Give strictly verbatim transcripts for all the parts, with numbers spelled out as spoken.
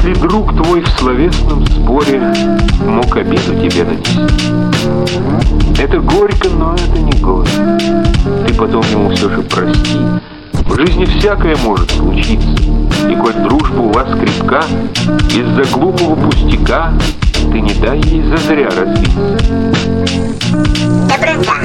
Если друг твой в словесном споре мог обиду тебе нанести, это горько, но это не горе. Ты потом ему все же прости. В жизни всякое может случиться, и коль дружба у вас крепка, из-за глупого пустяка ты не дай ей зазря разбиться. Доброта.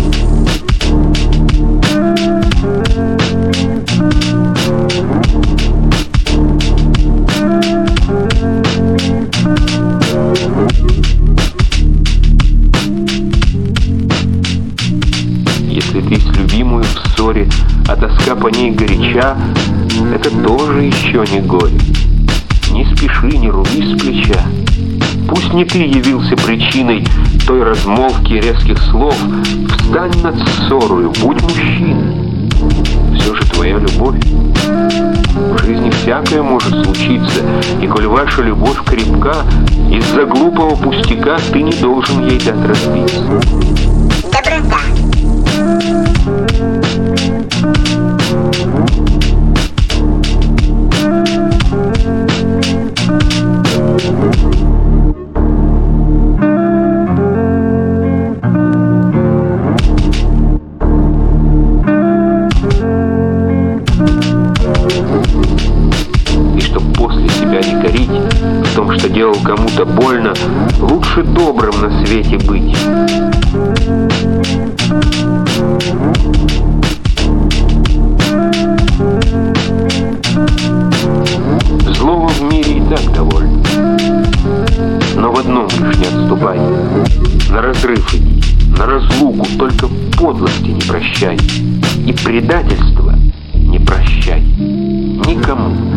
Если ты с любимую в ссоре, а тоска по ней горяча, это тоже еще не горе. Не спеши, не руби с плеча. Пусть не ты явился причиной той размолвки резких слов, встань над ссорою, будь мужчиной. Все же твоя любовь. В жизни всякое может случиться, и коль ваша любовь крепка, из-за глупого пустяка ты не должен ей дать разбиться. Доброта. И чтоб после себя не корить в том, что делал кому-то больно, лучше добрым на свете быть. Злого в мире и так довольно, но в одном лишь не отступай. На разрыв иди, на разлуку, только подлости не прощай, и предательства не прощай никому.